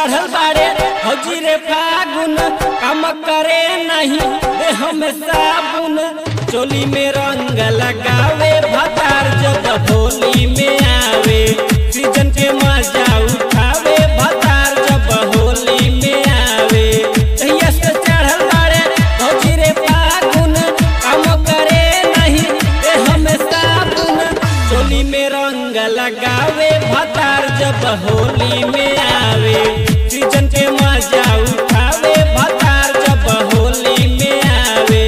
चढ़ल बाड़े फौजी रे फागुन काम करे नहीं देह में साबुन चोली में रंग लगावे भतार जब होली में आवे सीजन के मजा उठावे भतार जब होली में आवे चढ़ल बाड़े फौजी रे फागुन काम करे नहीं देह में साबुन चोली में रंग लगावे भतार जब होली में आवे सीजन के मजा उठावे भतार जब होली में आवे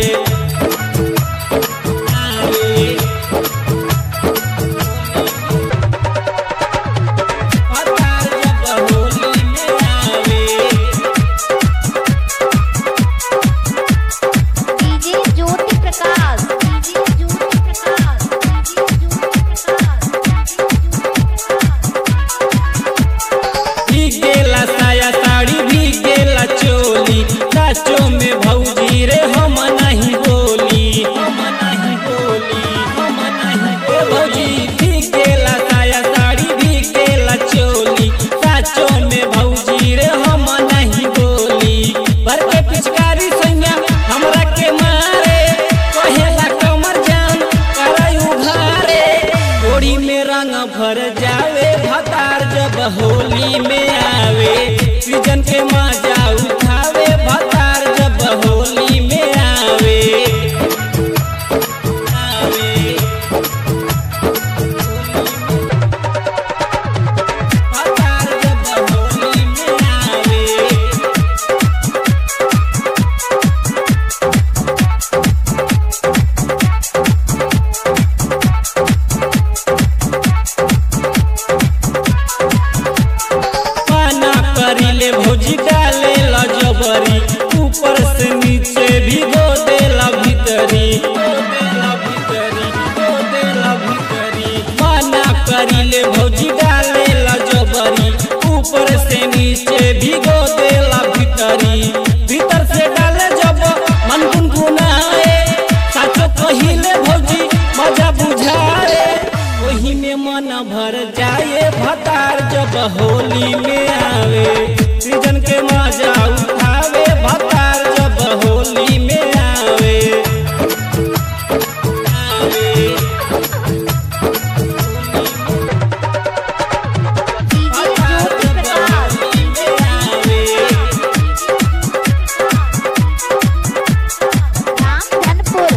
भतार जब होली में आवे। डीजे ज्योति प्रकाश भीग गेला साया साड़ी भीग गेला चोली साचो में भौजी रे हम नहीं बोली भौजी भीग गेला साया साड़ी भीग गेला चोली साचो में भौजी रे हम नहीं बोली भर के पिचकारी सैया हमरा के मारे कहेला कमर जान करे उघारे गोड़ी में रंग भर जावे भतार जब होली में आवे सीजन के मजा उठावे भतार जब होली में आवे भतार जब होली में आवे। पाना करीले भौजी डाले ला जबरी ऊपर से नीचे भिगो देला भीतरी पाना करीले भौजी डाले ला जबरी ऊपर से नीचे भिगो देला भीतरी भीतर से डाले जब मन गुनगुनाए साचो कहिले भौजी मजा बुझाए वही में मन भर जाए भतार जब होली में आवे सीजन के मजा उठावे भतार जब होली में आवे डीजे ज्योति प्रकाश रामधनपुर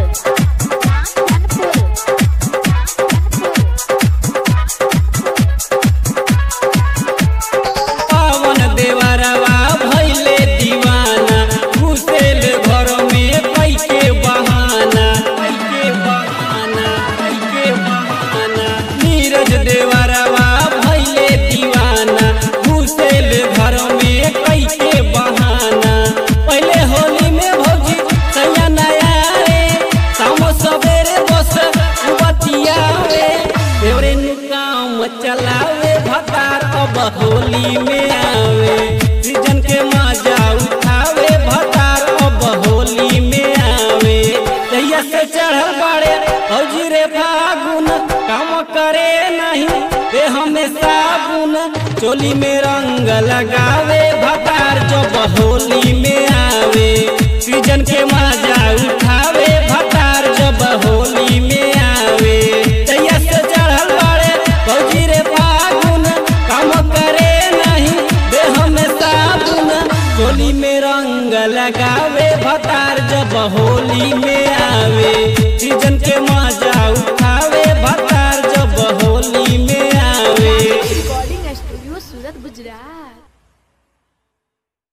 पावन देवरवा भइले दीवाना घुसेल घर में कैके बहाना नीरज देवरवा भइले दीवाना घुसेल घर में कैके बहाना पहले होली में भौजी सैया नया रे शाम सवेरे बस बतियावे देवरे नु काम चलावे भतार अब होली में आवे सीजन के मजा उठावे भतार अब होली में आवे तैया से चढ़ल बाड़े फौजी रे फागुन काम करे नहीं देह में साबुन चोली में रंग लगावे भतार जब होली में आवे सीजन के मजा उठावे भतार जब होली में आवे तैया से चढ़ल बाड़े फौजी रे फागुन काम करे नहीं देह में साबुन चोली में रंग लगावे भतार जब होली में आवे सीजन के मजा